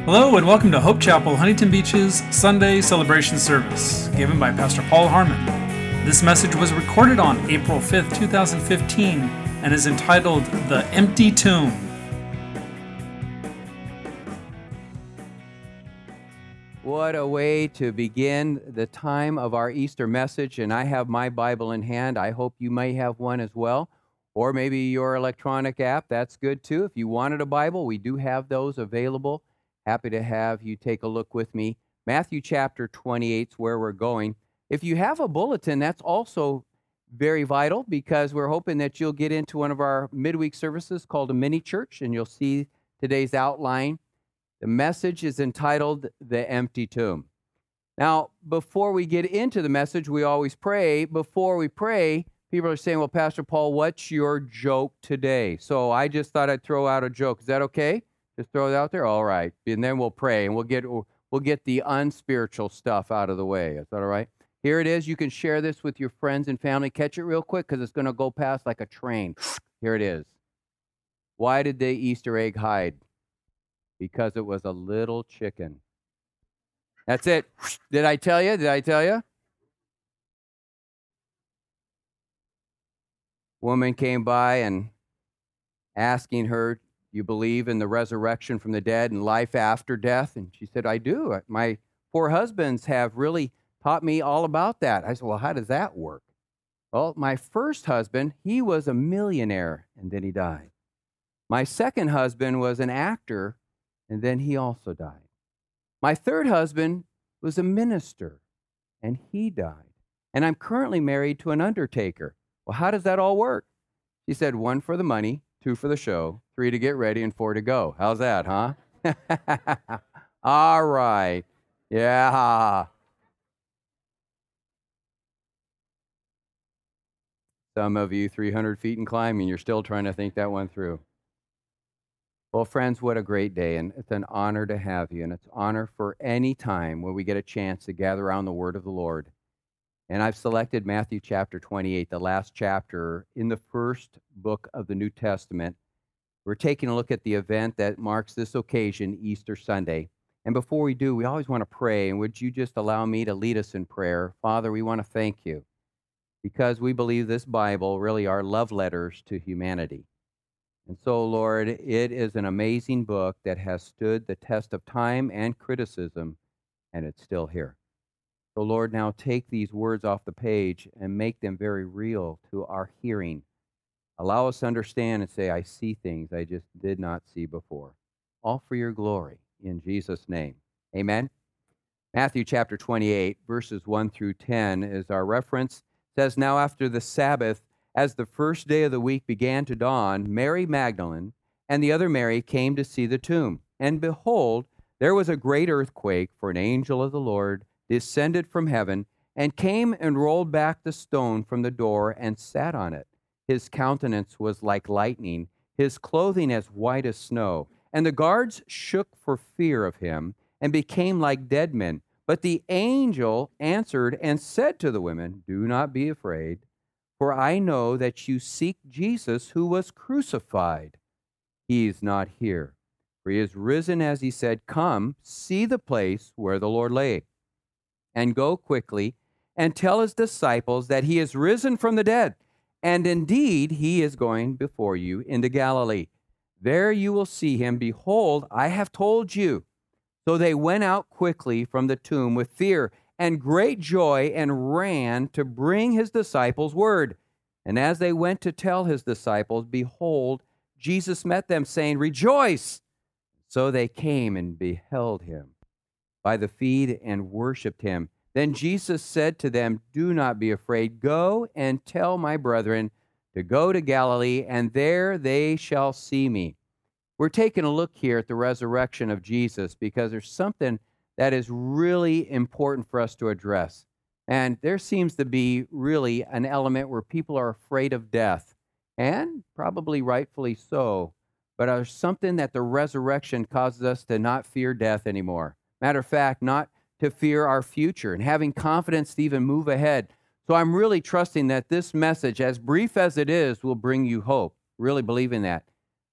Hello and welcome to Hope Chapel, Huntington Beach's Sunday celebration service, given by Pastor Paul Harmon. This message was recorded on April 5th, 2015, and is entitled The Empty Tomb. What a way to begin the time of our Easter message, and I have my Bible in hand. I hope you may have one as well, or maybe your electronic app. That's good too. If you wanted a Bible, we do have those available. Happy to have you take a look with me. Matthew chapter 28 is where we're going. If you have a bulletin, that's also very vital because we're hoping that you'll get into one of our midweek services called a mini church, and you'll see today's outline. The message is entitled The Empty Tomb. Now, before we get into the message, we always pray. Before we pray, people are saying, well, Pastor Paul, what's your joke today? So I just thought I'd throw out a joke. Is that okay? Just throw it out there? All right. And then we'll pray, and we'll get the unspiritual stuff out of the way. Is that all right? Here it is. You can share this with your friends and family. Catch it real quick because it's going to go past like a train. Here it is. Why did the Easter egg hide? Because it was a little chicken. That's it. Did I tell you? Did I tell you? Woman came by and asking her, you believe in the resurrection from the dead and life after death? And she said, I do. My 4 husbands have really taught me all about that. I said, well, how does that work? Well, my first husband, he was a millionaire, and then he died. My second husband was an actor, and then he also died. My third husband was a minister, and he died. And I'm currently married to an undertaker. Well, how does that all work? She said, 1 for the money, 2 for the show, 3 to get ready, and 4 to go. How's that, huh? All right. Yeah. Some of you 300 feet and climbing, you're still trying to think that one through. Well, friends, what a great day, and it's an honor to have you, and it's an honor for any time where we get a chance to gather around the Word of the Lord. And I've selected Matthew chapter 28, the last chapter in the first book of the New Testament. We're taking a look at the event that marks this occasion, Easter Sunday. And before we do, we always want to pray, and would you just allow me to lead us in prayer? Father, we want to thank you because we believe this Bible really are love letters to humanity. And so, Lord, it is an amazing book that has stood the test of time and criticism, and it's still here. So, Lord, now take these words off the page and make them very real to our hearing. Allow us to understand and say, I see things I just did not see before. All for your glory, in Jesus' name. Amen. Matthew chapter 28, verses 1 through 10 is our reference. It says, now after the Sabbath, as the first day of the week began to dawn, Mary Magdalene and the other Mary came to see the tomb. And behold, there was a great earthquake, for an angel of the Lord descended from heaven and came and rolled back the stone from the door and sat on it. His countenance was like lightning, his clothing as white as snow. And the guards shook for fear of him and became like dead men. But the angel answered and said to the women, do not be afraid, for I know that you seek Jesus who was crucified. He is not here, for he is risen as he said. Come, see the place where the Lord lay, and go quickly and tell his disciples that he is risen from the dead. And indeed, he is going before you into Galilee. There you will see him. Behold, I have told you. So they went out quickly from the tomb with fear and great joy and ran to bring his disciples word. And as they went to tell his disciples, behold, Jesus met them, saying, rejoice! So they came and beheld him by the feet and worshipped him. Then Jesus said to them, do not be afraid. Go and tell my brethren to go to Galilee, and there they shall see me. We're taking a look here at the resurrection of Jesus because there's something that is really important for us to address. And there seems to be really an element where people are afraid of death, and probably rightfully so. But there's something that the resurrection causes us to not fear death anymore. Matter of fact, not to fear our future and having confidence to even move ahead. So I'm really trusting that this message, as brief as it is, will bring you hope. Really believing that.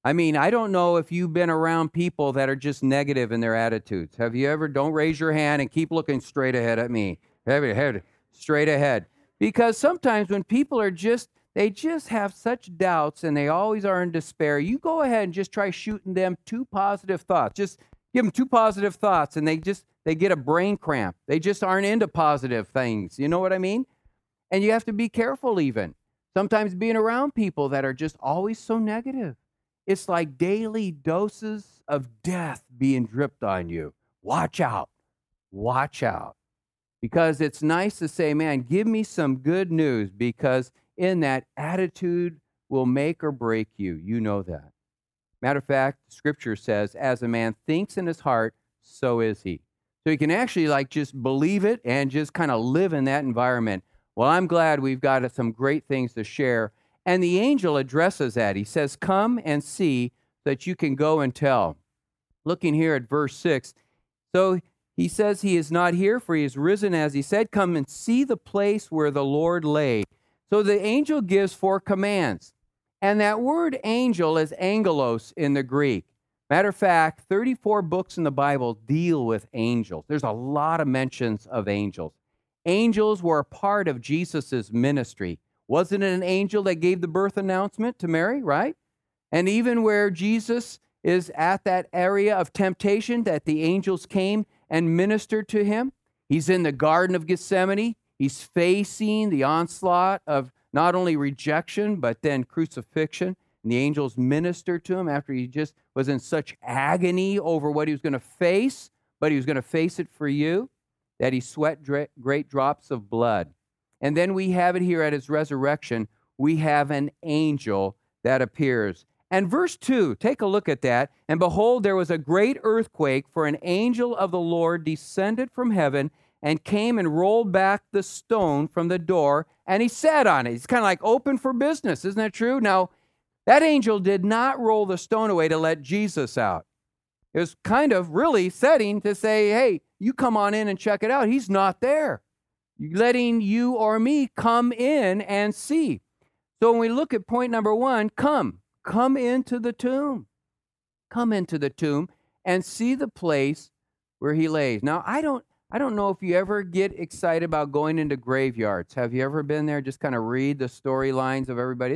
I mean, I don't know if you've been around people that are just negative in their attitudes. Have you ever? Don't raise your hand and keep looking straight ahead at me. Head straight ahead. Because sometimes when people are they just have such doubts and they always are in despair, you go ahead and just try shooting them two positive thoughts. Just give them two positive thoughts and they get a brain cramp. They just aren't into positive things. You know what I mean? And you have to be careful even. Sometimes being around people that are just always so negative. It's like daily doses of death being dripped on you. Watch out. Watch out. Because it's nice to say, man, give me some good news, because in that, attitude will make or break you. You know that. Matter of fact, Scripture says, as a man thinks in his heart, so is he. So you can actually just believe it and just kind of live in that environment. Well, I'm glad we've got some great things to share. And the angel addresses that. He says, come and see so that you can go and tell. Looking here at verse 6. So he says he is not here, for he is risen, as he said. Come and see the place where the Lord lay. So the angel gives 4 commands. And that word angel is angelos in the Greek. Matter of fact, 34 books in the Bible deal with angels. There's a lot of mentions of angels. Angels were a part of Jesus' ministry. Wasn't it an angel that gave the birth announcement to Mary, right? And even where Jesus is at that area of temptation, that the angels came and ministered to him. He's in the Garden of Gethsemane. He's facing the onslaught of not only rejection, but then crucifixion. And the angels ministered to him after he just was in such agony over what he was going to face, but he was going to face it for you, that he sweat great drops of blood. And then we have it here at his resurrection. We have an angel that appears. And verse 2, take a look at that. And behold, there was a great earthquake, for an angel of the Lord descended from heaven and came and rolled back the stone from the door, and he sat on it. It's kind of like open for business. Isn't that true? Now, that angel did not roll the stone away to let Jesus out. It was kind of really setting to say, hey, you come on in and check it out. He's not there. Letting you or me come in and see. So when we look at point number 1, come into the tomb. Come into the tomb and see the place where he lays. Now, I don't know if you ever get excited about going into graveyards. Have you ever been there? Just kind of read the storylines of everybody.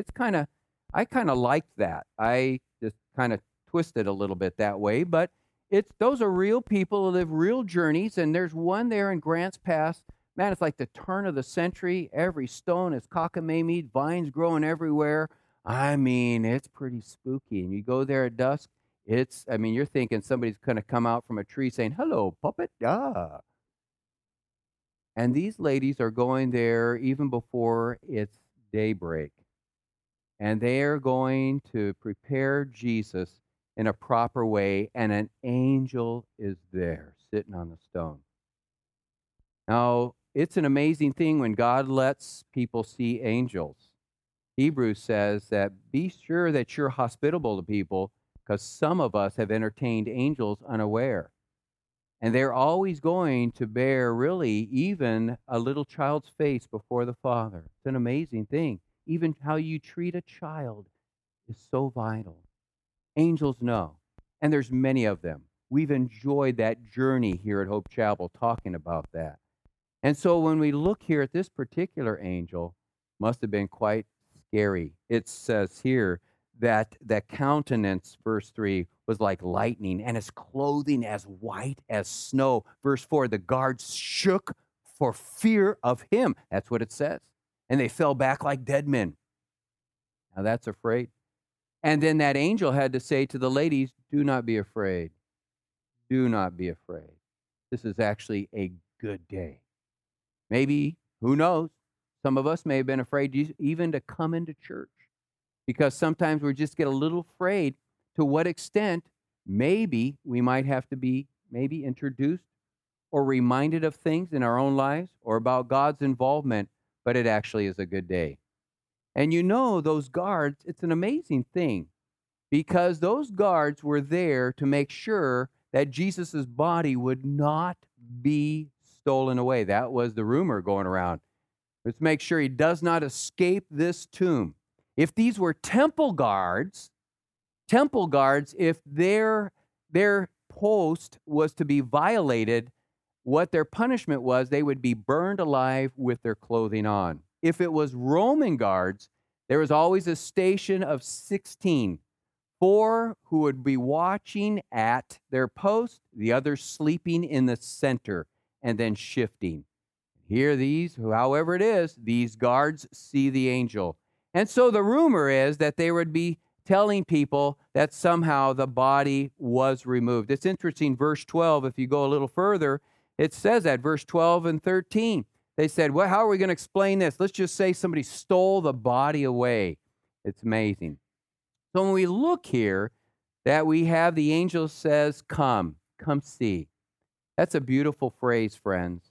I kind of liked that. I just kind of twisted a little bit that way, but those are real people who live real journeys, and there's one there in Grants Pass. Man, it's like the turn of the century. Every stone is cockamamie, vines growing everywhere. I mean, it's pretty spooky. And you go there at dusk, you're thinking somebody's going to come out from a tree saying, hello, puppet. Ah. And these ladies are going there even before it's daybreak. And they are going to prepare Jesus in a proper way, and an angel is there sitting on the stone. Now, it's an amazing thing when God lets people see angels. Hebrews says that be sure that you're hospitable to people, because some of us have entertained angels unaware. And they're always going to bear really even a little child's face before the Father. It's an amazing thing. Even how you treat a child is so vital. Angels know, and there's many of them. We've enjoyed that journey here at Hope Chapel talking about that. And so when we look here at this particular angel, must have been quite scary. It says here that the countenance, verse 3, was like lightning, and his clothing as white as snow. Verse 4, the guards shook for fear of him. That's what it says. And they fell back like dead men. Now that's afraid. And then that angel had to say to the ladies, do not be afraid. Do not be afraid. This is actually a good day. Maybe, who knows, some of us may have been afraid even to come into church, because sometimes we just get a little afraid to what extent maybe we might have to be introduced or reminded of things in our own lives or about God's involvement, but it actually is a good day. And those guards, it's an amazing thing, because those guards were there to make sure that Jesus' body would not be stolen away. That was the rumor going around. Let's make sure he does not escape this tomb. If these were temple guards, Temple guards, if their post was to be violated, what their punishment was, they would be burned alive with their clothing on. If it was Roman guards, there was always a station of 16, 4 who would be watching at their post, the others sleeping in the center and then shifting. Here, however it is, these guards see the angel. And so the rumor is that they would be telling people that somehow the body was removed. It's interesting, verse 12, if you go a little further, it says that, verse 12 and 13. They said, well, how are we going to explain this? Let's just say somebody stole the body away. It's amazing. So when we look here, that we have the angel says, come see. That's a beautiful phrase, friends.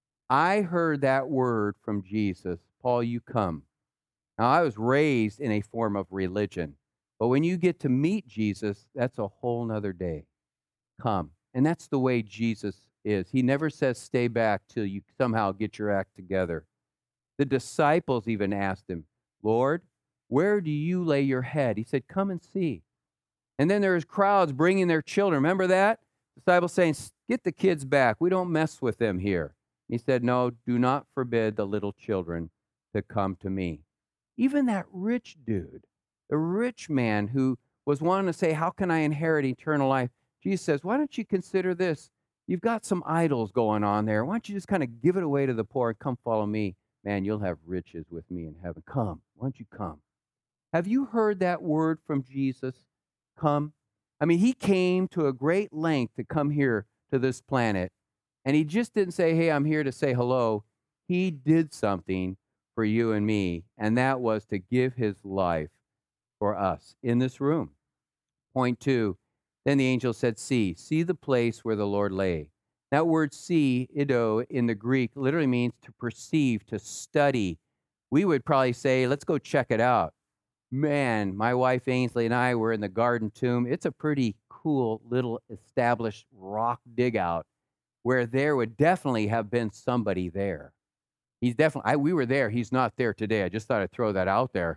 I heard that word from Jesus, Paul, you come. Now, I was raised in a form of religion, but when you get to meet Jesus, that's a whole nother day. Come. And that's the way Jesus is. He never says stay back till you somehow get your act together. The disciples even asked him, Lord, where do you lay your head? He said, come and see. And then there's crowds bringing their children. Remember that? Disciples saying, get the kids back. We don't mess with them here. He said, no, do not forbid the little children to come to me. Even that rich dude, the rich man who was wanting to say, how can I inherit eternal life? Jesus says, why don't you consider this? You've got some idols going on there. Why don't you just kind of give it away to the poor and come follow me? Man, you'll have riches with me in heaven. Come. Why don't you come? Have you heard that word from Jesus? Come. I mean, he came to a great length to come here to this planet. And he just didn't say, hey, I'm here to say hello. He did something for you and me, and that was to give his life for us in this room. Point 2, then the angel said, see the place where the Lord lay. That word see, ido, in the Greek literally means to perceive, to study. We would probably say, let's go check it out. Man, my wife Ainsley and I were in the Garden Tomb. It's a pretty cool little established rock dig out where there would definitely have been somebody there. He's definitely, we were there. He's not there today. I just thought I'd throw that out there.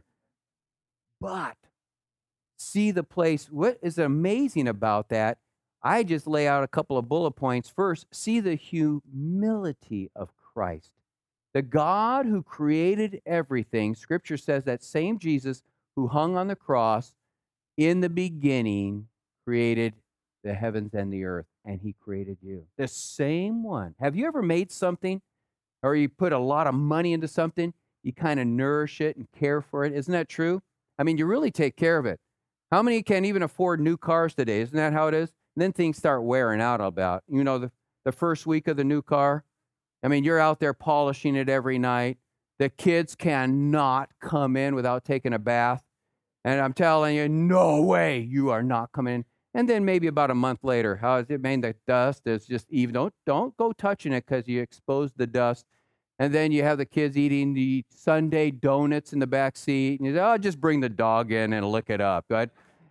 But see the place. What is amazing about that? I just lay out a couple of bullet points. First, see the humility of Christ. The God who created everything. Scripture says that same Jesus who hung on the cross in the beginning created the heavens and the earth, and he created you. The same one. Have you ever made something, or you put a lot of money into something, you kind of nourish it and care for it? Isn't that true? I mean, you really take care of it. How many can even afford new cars today? Isn't that how it is? And then things start wearing out about. You know, the first week of the new car, I mean, you're out there polishing it every night. The kids cannot come in without taking a bath. And I'm telling you, no way, you are not coming in. And then maybe about a month later, how is it made? The dust is just even. Don't go touching it because you expose the dust. And then you have the kids eating the Sunday donuts in the back seat. And you say, oh, just bring the dog in and lick it up. But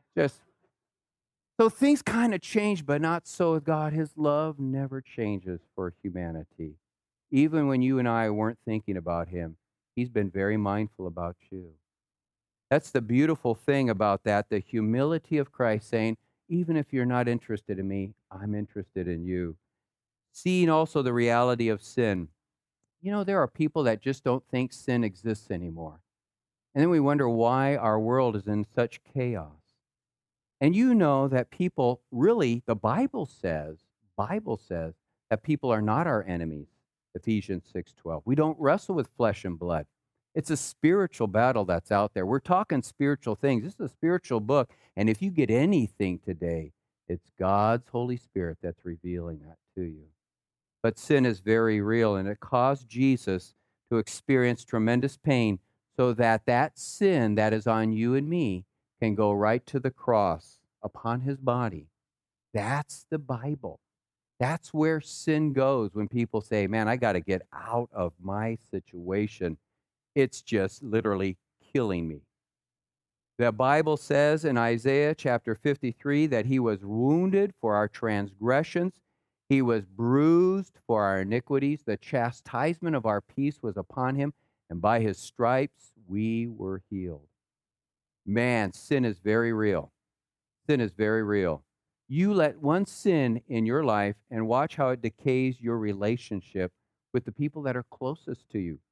so things kind of change, but not so with God. His love never changes for humanity. Even when you and I weren't thinking about him, he's been very mindful about you. That's the beautiful thing about that, the humility of Christ saying, even if you're not interested in me, I'm interested in you. Seeing also the reality of sin. You know, there are people that just don't think sin exists anymore. And then we wonder why our world is in such chaos. And you know that people really, the Bible says that people are not our enemies. Ephesians 6:12. We don't wrestle with flesh and blood. It's a spiritual battle that's out there. We're talking spiritual things. This is a spiritual book. And if you get anything today, it's God's Holy Spirit that's revealing that to you. But sin is very real, and it caused Jesus to experience tremendous pain so that that sin that is on you and me can go right to the cross upon his body. That's the Bible. That's where sin goes when people say, man, I got to get out of my situation. It's just literally killing me. The Bible says in Isaiah chapter 53 that he was wounded for our transgressions. He was bruised for our iniquities. The chastisement of our peace was upon him, and by his stripes we were healed. Man, sin is very real. Sin is very real. You let one sin in your life and watch how it decays your relationship with the people that are closest to you.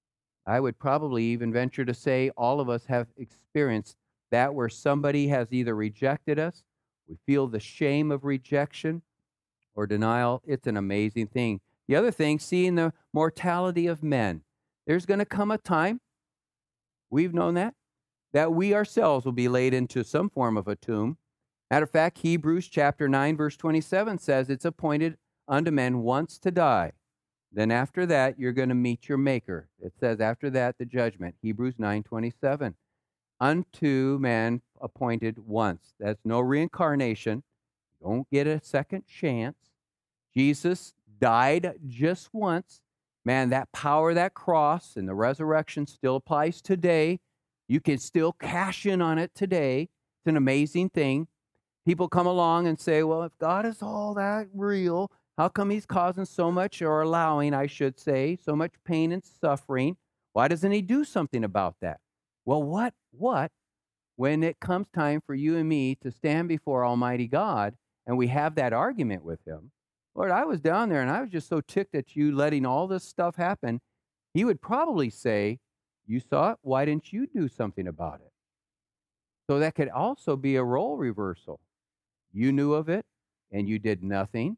I would probably even venture to say all of us have experienced that where somebody has either rejected us, we feel the shame of rejection or denial. It's an amazing thing. The other thing, seeing the mortality of men. There's going to come a time, we've known that we ourselves will be laid into some form of a tomb. Matter of fact, Hebrews chapter 9, verse 27 says it's appointed unto men once to die. Then after that, you're going to meet your maker. It says after that, the judgment. Hebrews 9:27. Unto man appointed once. That's no reincarnation. Don't get a second chance. Jesus died just once. Man, that power, that cross, and the resurrection still applies today. You can still cash in on it today. It's an amazing thing. People come along and say, well, if God is all that real, how come he's causing so much, or allowing, I should say, so much pain and suffering? Why doesn't he do something about that? Well, what, when it comes time for you and me to stand before Almighty God and we have that argument with him, Lord, I was down there and I was just so ticked at you letting all this stuff happen. He would probably say, you saw it, why didn't you do something about it? So that could also be a role reversal. You knew of it and you did nothing.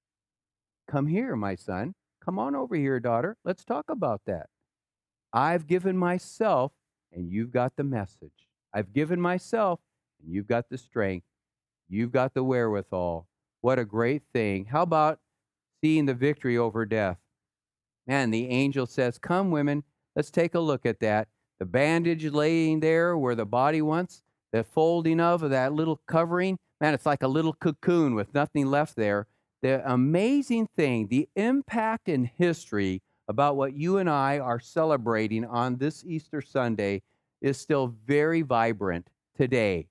Come here, my son. Come on over here, daughter. Let's talk about that. I've given myself and you've got the message. I've given myself and you've got the strength. You've got the wherewithal. What a great thing. How about seeing the victory over death? Man, the angel says, come, women, let's take a look at that. The bandage laying there where the body once, the folding of that little covering, man, it's like a little cocoon with nothing left there. The amazing thing, the impact in history about what you and I are celebrating on this Easter Sunday is still very vibrant today,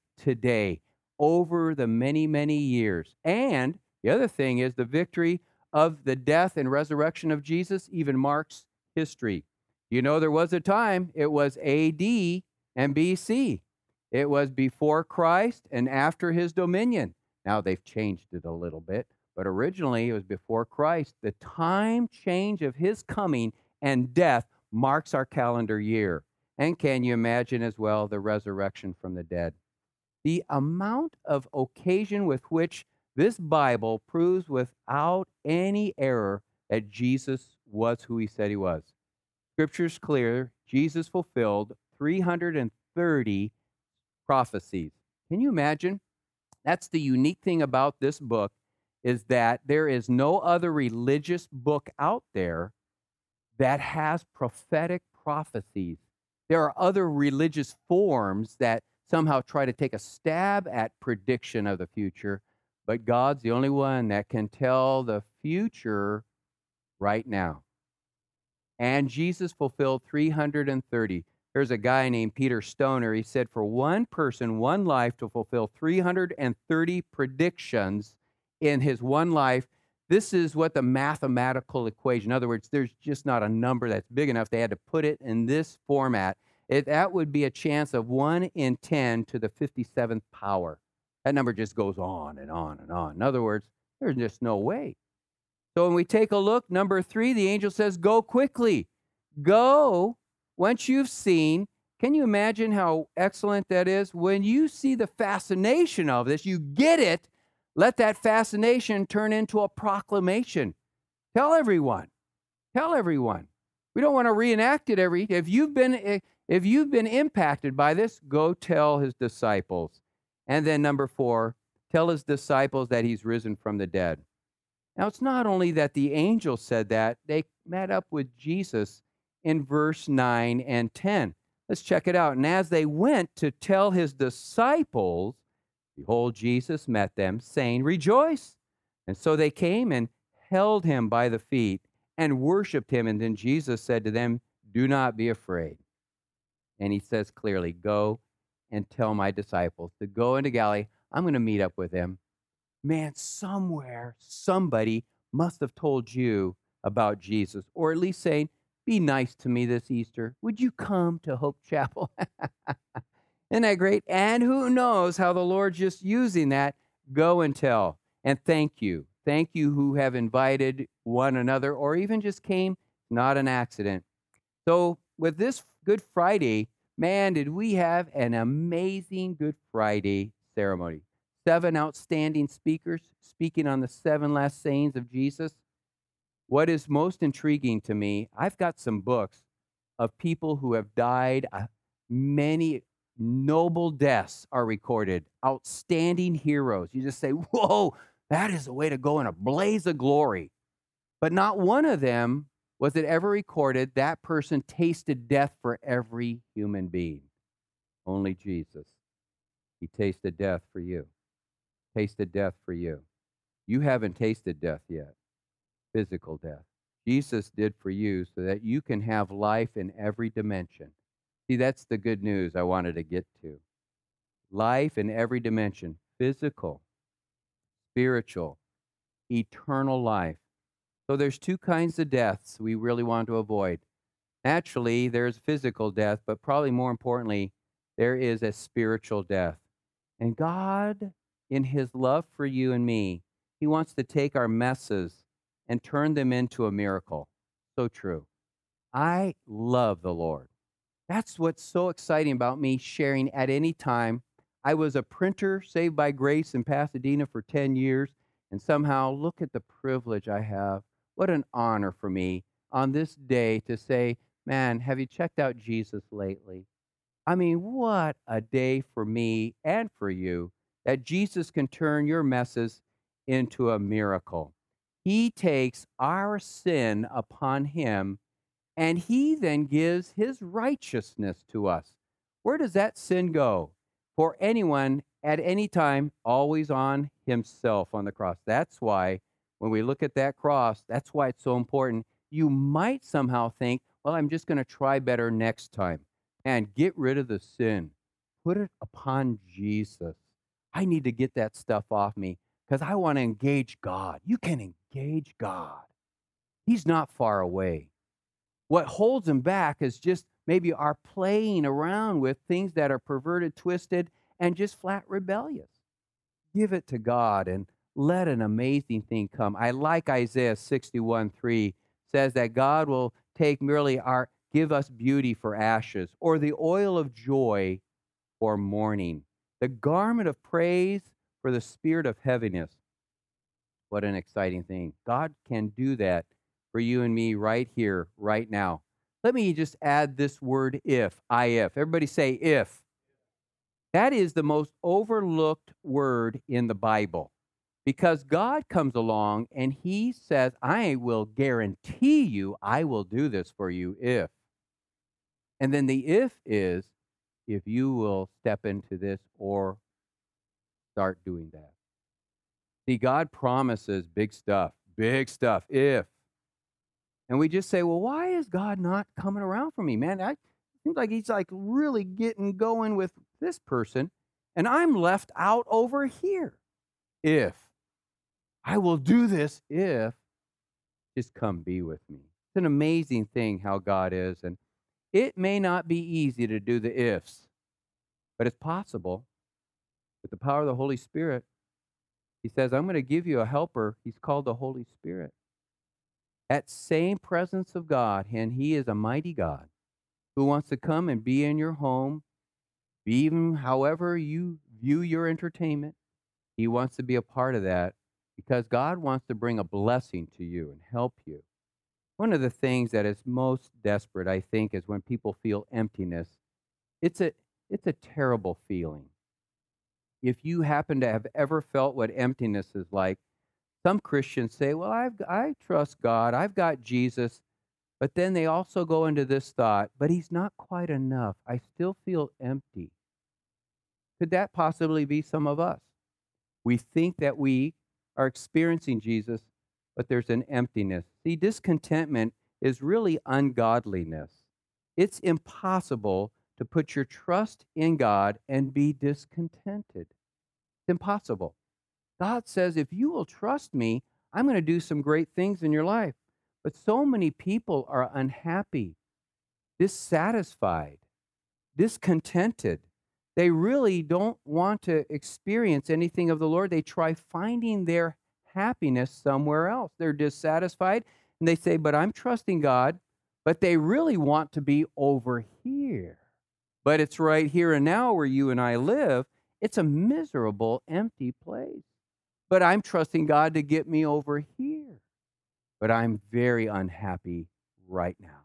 over the many, many years. And the other thing is the victory of the death and resurrection of Jesus even marks history. You know, there was a time, it was AD and BC. It was before Christ and after his dominion. Now they've changed it a little bit, but originally it was before Christ. The time change of his coming and death marks our calendar year. And can you imagine as well the resurrection from the dead? The amount of occasion with which this Bible proves without any error that Jesus was who he said he was. Scripture's clear. Jesus fulfilled 330 prophecies. Can you imagine? That's the unique thing about this book, is that there is no other religious book out there that has prophetic prophecies. There are other religious forms that somehow try to take a stab at prediction of the future, but God's the only one that can tell the future right now. And Jesus fulfilled 330. There's a guy named Peter Stoner. He said for one person, one life, to fulfill 330 predictions in his one life, this is what the mathematical equation, in other words, there's just not a number that's big enough. They had to put it in this format. That would be a chance of 1 in 10 to the 57th power. That number just goes on and on and on. In other words, there's just no way. So when we take a look, number 3, the angel says, go quickly. Go. Once you've seen, can you imagine how excellent that is? When you see the fascination of this, you get it, let that fascination turn into a proclamation. Tell everyone. Tell everyone. We don't want to reenact it if you've been impacted by this, go tell his disciples. And then number 4, tell his disciples that he's risen from the dead. Now, it's not only that the angel said that, they met up with Jesus in verse 9 and 10. Let's check it out. And as they went to tell his disciples, behold, Jesus met them, saying, rejoice. And so they came and held him by the feet and worshiped him. And then Jesus said to them, do not be afraid. And he says clearly, go and tell my disciples to go into Galilee. I'm going to meet up with them. Man, somewhere, somebody must have told you about Jesus, or at least saying, be nice to me this Easter. Would you come to Hope Chapel? Isn't that great? And who knows how the Lord's just using that. Go and tell. And thank you. Thank you who have invited one another or even just came. Not an accident. So with this Good Friday, man, did we have an amazing Good Friday ceremony. 7 outstanding speakers speaking on the 7 last sayings of Jesus. What is most intriguing to me, I've got some books of people who have died. Many noble deaths are recorded, outstanding heroes. You just say, whoa, that is a way to go in a blaze of glory. But not one of them was it ever recorded that person tasted death for every human being. Only Jesus. He tasted death for you. Tasted death for you. You haven't tasted death yet. Physical death. Jesus did for you so that you can have life in every dimension. See, that's the good news I wanted to get to. Life in every dimension. Physical, spiritual, eternal life. So there's 2 kinds of deaths we really want to avoid. Naturally, there's physical death, but probably more importantly, there is a spiritual death. And God, in his love for you and me, he wants to take our messes and turn them into a miracle. So true. I love the Lord. That's what's so exciting about me sharing at any time. I was a printer saved by grace in Pasadena for 10 years, and somehow look at the privilege I have. What an honor for me on this day to say, man, have you checked out Jesus lately? I mean, what a day for me and for you that Jesus can turn your messes into a miracle. He takes our sin upon him, and he then gives his righteousness to us. Where does that sin go? For anyone at any time, always on himself on the cross. That's why when we look at that cross, that's why it's so important. You might somehow think, well, I'm just going to try better next time. And get rid of the sin. Put it upon Jesus. I need to get that stuff off me because I want to engage God. You can engage God. He's not far away. What holds him back is just maybe our playing around with things that are perverted, twisted, and just flat rebellious. Give it to God and let an amazing thing come. I like Isaiah 61:3 says that God will take merely give us beauty for ashes, or the oil of joy for mourning, the garment of praise for the spirit of heaviness. What an exciting thing. God can do that for you and me right here, right now. Let me just add this word if. Everybody say if. That is the most overlooked word in the Bible because God comes along and he says, I will guarantee you I will do this for you if. And then the if is if you will step into this or start doing that. See, God promises big stuff, if. And we just say, well, why is God not coming around for me, man? It seems like he's like really getting going with this person, and I'm left out over here. If I will do this, if just come be with me. It's an amazing thing how God is, and it may not be easy to do the ifs, but it's possible with the power of the Holy Spirit. He says, I'm going to give you a helper. He's called the Holy Spirit. That same presence of God, and he is a mighty God who wants to come and be in your home, be even however you view your entertainment. He wants to be a part of that because God wants to bring a blessing to you and help you. One of the things that is most desperate, I think, is when people feel emptiness. It's a terrible feeling. If you happen to have ever felt what emptiness is like, some Christians say, well, I trust God, I've got Jesus, but then they also go into this thought, but he's not quite enough. I still feel empty. Could that possibly be some of us? We think that we are experiencing Jesus, but there's an emptiness. See, discontentment is really ungodliness. It's impossible to put your trust in God and be discontented. It's impossible. God says, if you will trust me, I'm going to do some great things in your life. But so many people are unhappy, dissatisfied, discontented. They really don't want to experience anything of the Lord. They try finding their happiness somewhere else. They're dissatisfied and they say, but I'm trusting God, but they really want to be over here. But it's right here and now where you and I live. It's a miserable, empty place. But I'm trusting God to get me over here. But I'm very unhappy right now.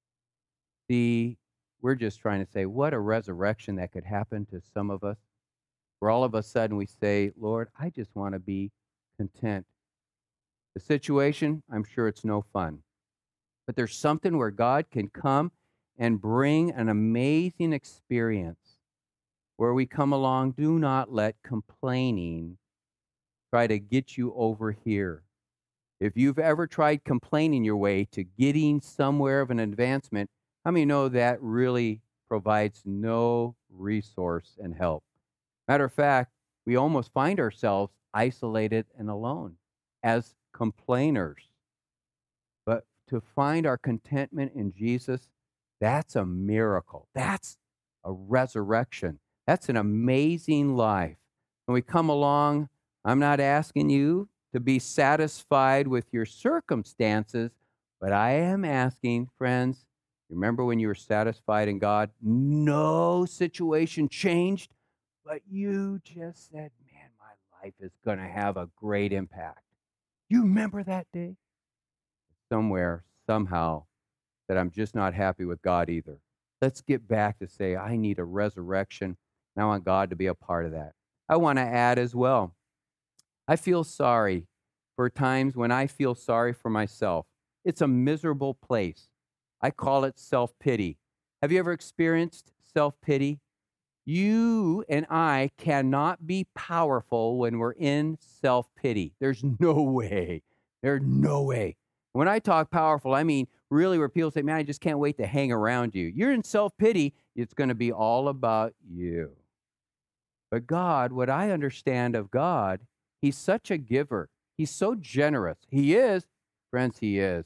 See, we're just trying to say, what a resurrection that could happen to some of us, where all of a sudden we say, Lord, I just want to be content. The situation, I'm sure it's no fun. But there's something where God can come and bring an amazing experience where we come along. Do not let complaining try to get you over here. If you've ever tried complaining your way to getting somewhere of an advancement, how many know that really provides no resource and help? Matter of fact, we almost find ourselves isolated and alone as complainers. But to find our contentment in Jesus, that's a miracle. That's a resurrection. That's an amazing life. When we come along, I'm not asking you to be satisfied with your circumstances, but I am asking, friends, remember when you were satisfied in God? No situation changed, but you just said, man, my life is going to have a great impact. You remember that day? Somewhere, somehow, that I'm just not happy with God either. Let's get back to say, I need a resurrection, and I want God to be a part of that. I want to add as well, I feel sorry for times when I feel sorry for myself. It's a miserable place. I call it self-pity. Have you ever experienced self-pity? You and I cannot be powerful when we're in self-pity. There's no way. There's no way. When I talk powerful, I mean really where people say, man, I just can't wait to hang around you. You're in self-pity, it's going to be all about you. But God, what I understand of God, He's such a giver. He's so generous. He is, friends, He is.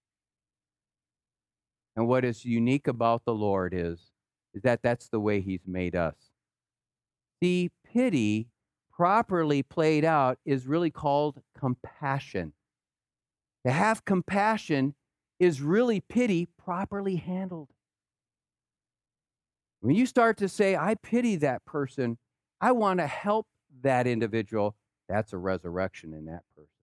And what is unique about the Lord is that that's the way He's made us. See, pity, properly played out, is really called compassion. To have compassion is really pity properly handled. When you start to say, I pity that person, I want to help that individual, that's a resurrection in that person.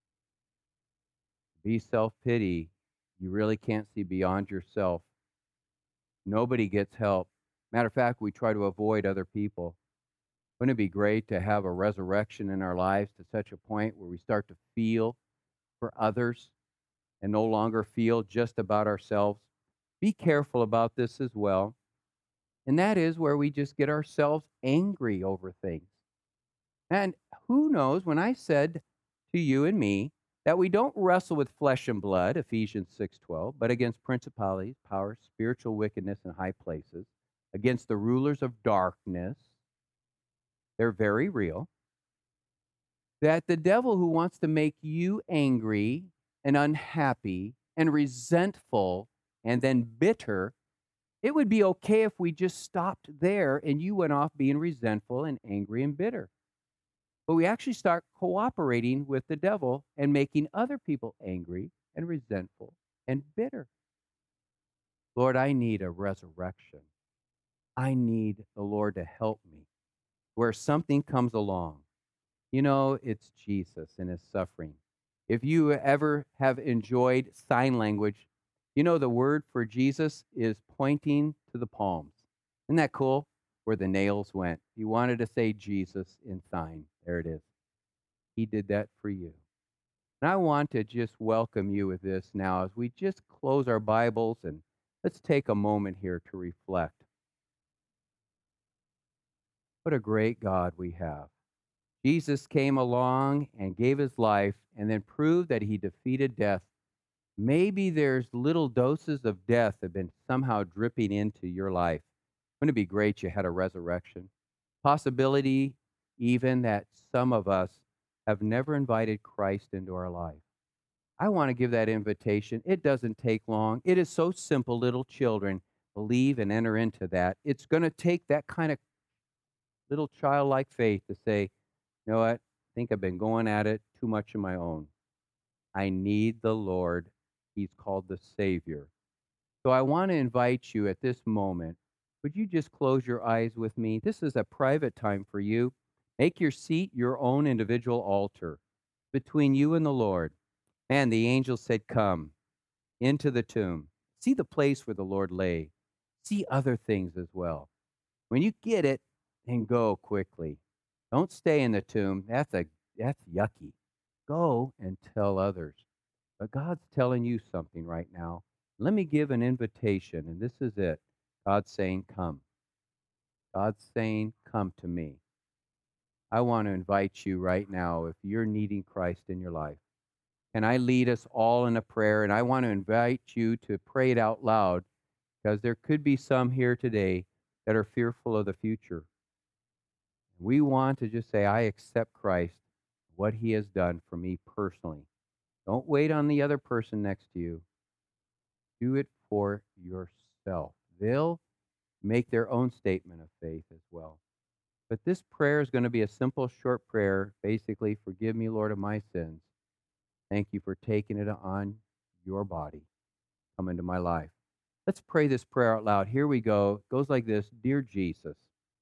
Be self-pity, you really can't see beyond yourself. Nobody gets help. Matter of fact, we try to avoid other people. Wouldn't it be great to have a resurrection in our lives to such a point where we start to feel for others and no longer feel just about ourselves? Be careful about this as well. And that is where we just get ourselves angry over things. And who knows, when I said to you and me that we don't wrestle with flesh and blood, Ephesians 6:12, but against principalities, powers, spiritual wickedness in high places, against the rulers of darkness, they're very real, that the devil who wants to make you angry and unhappy and resentful and then bitter, it would be okay if we just stopped there and you went off being resentful and angry and bitter. But we actually start cooperating with the devil and making other people angry and resentful and bitter. Lord, I need a resurrection. I need the Lord to help me where something comes along. You know, it's Jesus and His suffering. If you ever have enjoyed sign language, you know the word for Jesus is pointing to the palms. Isn't that cool? Where the nails went. He wanted to say Jesus in sign. There it is. He did that for you. And I want to just welcome you with this now as we just close our Bibles and let's take a moment here to reflect. What a great God we have. Jesus came along and gave His life and then proved that He defeated death. Maybe there's little doses of death that have been somehow dripping into your life. Wouldn't it be great you had a resurrection? Possibility even that some of us have never invited Christ into our life. I want to give that invitation. It doesn't take long. It is so simple, little children. Believe and enter into that. It's going to take that kind of little childlike faith to say, you know what? I think I've been going at it too much on my own. I need the Lord. He's called the Savior. So I want to invite you at this moment. Would you just close your eyes with me? This is a private time for you. Make your seat your own individual altar between you and the Lord. And the angel said, come into the tomb. See the place where the Lord lay. See other things as well. When you get it, then go quickly. Don't stay in the tomb. That's yucky. Go and tell others. But God's telling you something right now. Let me give an invitation, and this is it. God's saying, come. God's saying, come to me. I want to invite you right now, if you're needing Christ in your life. Can I lead us all in a prayer? And I want to invite you to pray it out loud, because there could be some here today that are fearful of the future. We want to just say, I accept Christ, what he has done for me personally. Don't wait on the other person next to you. Do it for yourself. They'll make their own statement of faith as well. But this prayer is going to be a simple, short prayer. Basically, forgive me, Lord, of my sins. Thank you for taking it on your body. Come into my life. Let's pray this prayer out loud. Here we go. It goes like this. Dear Jesus,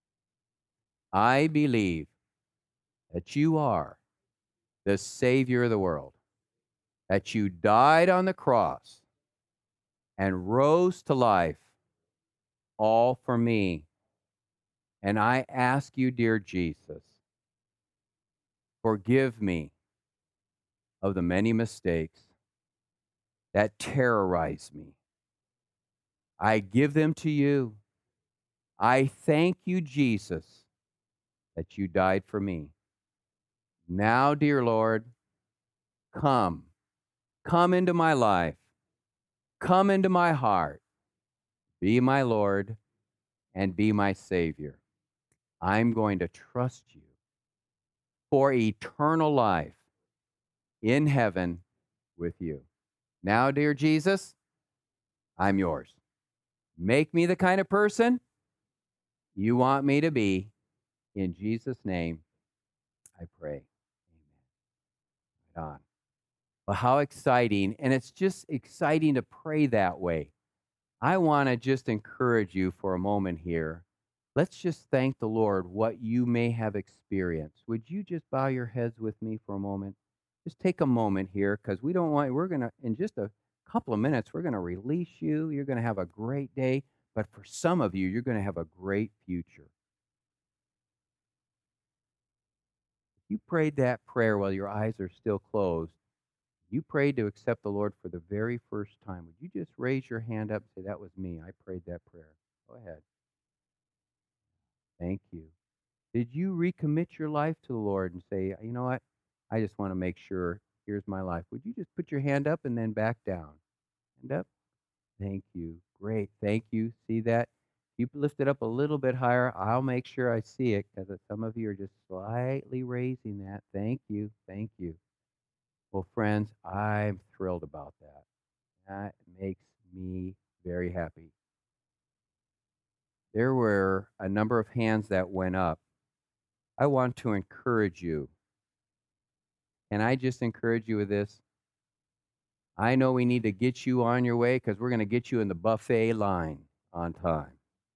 I believe that you are the Savior of the world, that you died on the cross and rose to life, all for me. And I ask you, dear Jesus, forgive me of the many mistakes that terrorize me. I give them to you. I thank you, Jesus, that you died for me. Now, dear Lord, come into my life. Come into my heart. Be my Lord and be my Savior. I'm going to trust you for eternal life in heaven with you. Now, dear Jesus, I'm yours. Make me the kind of person you want me to be. In Jesus' name, I pray. Amen. Right on. Well, how exciting. And it's just exciting to pray that way. I want to just encourage you for a moment here. Let's just thank the Lord what you may have experienced. Would you just bow your heads with me for a moment? Just take a moment here, because we're going to, in just a couple of minutes, we're going to release you. You're going to have a great day. But for some of you, you're going to have a great future. If you prayed that prayer while your eyes are still closed, you prayed to accept the Lord for the very first time, would you just raise your hand up and say, that was me. I prayed that prayer. Go ahead. Thank you. Did you recommit your life to the Lord and say, you know what? I just want to make sure, here's my life. Would you just put your hand up and then back down? Hand up. Thank you. Great. Thank you. See that? You lift it up a little bit higher. I'll make sure I see it, because some of you are just slightly raising that. Thank you. Thank you. Well, friends, I'm thrilled about that. That makes me very happy. There were a number of hands that went up. I want to encourage you. Can I just encourage you with this? I know we need to get you on your way, because we're going to get you in the buffet line on time.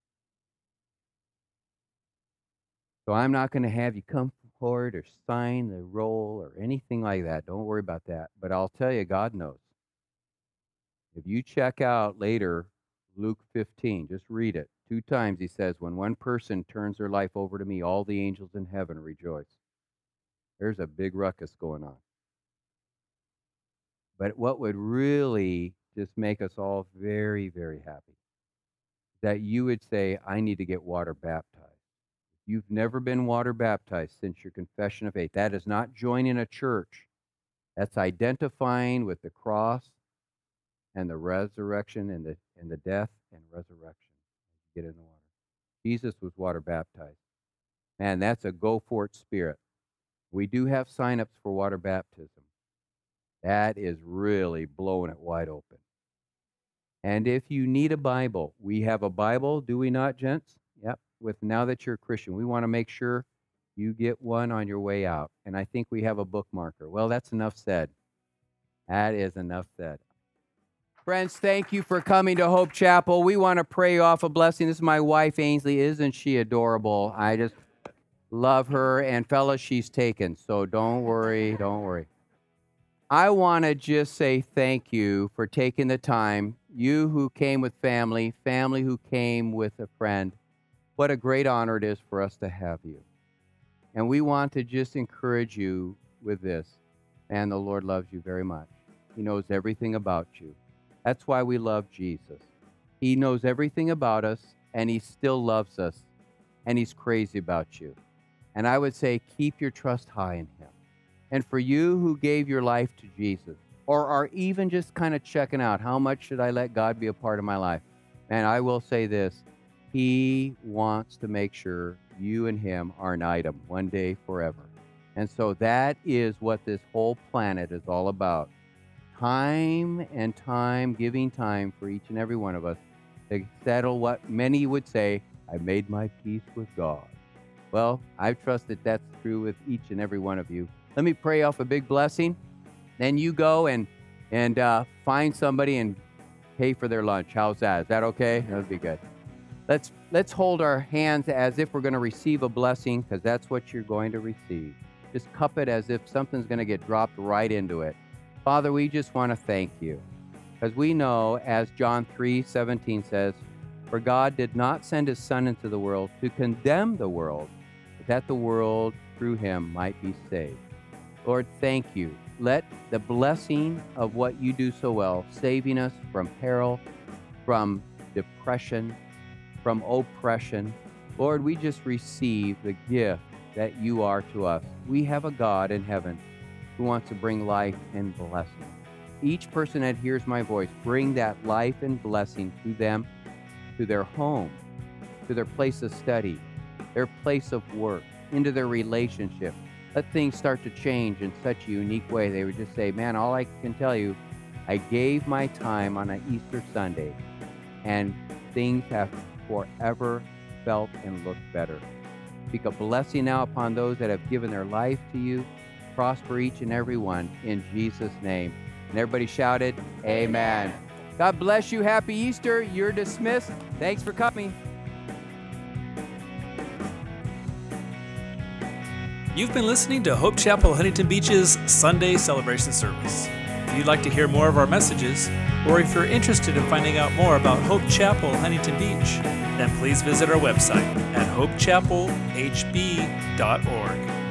So I'm not going to have you come forward or sign the roll or anything like that. Don't worry about that. But I'll tell you, God knows. If you check out later Luke 15, just read it. 2 times he says, when one person turns their life over to me, all the angels in heaven rejoice. There's a big ruckus going on. But what would really just make us all very, very happy, that you would say, I need to get water baptized. If you've never been water baptized since your confession of faith, that is not joining a church. That's identifying with the cross and the resurrection and the death and resurrection. Get in the water. Jesus was water baptized. Man, that's a go for it spirit. We do have sign-ups for water baptism. That is really blowing it wide open. And if you need a Bible, we have a Bible, do we not, gents? Yep, now that you're a Christian, we want to make sure you get one on your way out. And I think we have a bookmarker. Well, that's enough said. That is enough said. Friends, thank you for coming to Hope Chapel. We want to pray off a blessing. This is my wife, Ainsley. Isn't she adorable? I just love her. And fellas, she's taken. So don't worry. Don't worry. I want to just say thank you for taking the time. You who came with family who came with a friend. What a great honor it is for us to have you. And we want to just encourage you with this. And the Lord loves you very much. He knows everything about you. That's why we love Jesus. He knows everything about us, and he still loves us, and he's crazy about you. And I would say keep your trust high in him. And for you who gave your life to Jesus, or are even just kind of checking out, how much should I let God be a part of my life? And I will say this, he wants to make sure you and him are an item one day forever. And so that is what this whole planet is all about. Time and time, giving time for each and every one of us to settle what many would say, I made my peace with God. Well, I trust that that's true with each and every one of you. Let me pray off a big blessing. Then you go and find somebody and pay for their lunch. How's that? Is that okay? That would be good. Let's hold our hands as if we're going to receive a blessing, because that's what you're going to receive. Just cup it as if something's going to get dropped right into it. Father, we just want to thank you, because we know, as John 3:17 says, for God did not send his Son into the world to condemn the world, but that the world through him might be saved. Lord, thank you. Let the blessing of what you do so well, saving us from peril, from depression, from oppression. Lord, we just receive the gift that you are to us. We have a God in heaven who wants to bring life and blessing. Each person that hears my voice, bring that life and blessing to them, to their home, to their place of study, their place of work, into their relationship. Let things start to change in such a unique way. They would just say, man, all I can tell you, I gave my time on an Easter Sunday, and things have forever felt and looked better. Speak a blessing now upon those that have given their life to you. Prosper each and every one in Jesus' name. And everybody shouted, amen. God bless you. Happy Easter. You're dismissed. Thanks for coming. You've been listening to Hope Chapel Huntington Beach's Sunday celebration service. If you'd like to hear more of our messages, or if you're interested in finding out more about Hope Chapel Huntington Beach, then please visit our website at hopechapelhb.org.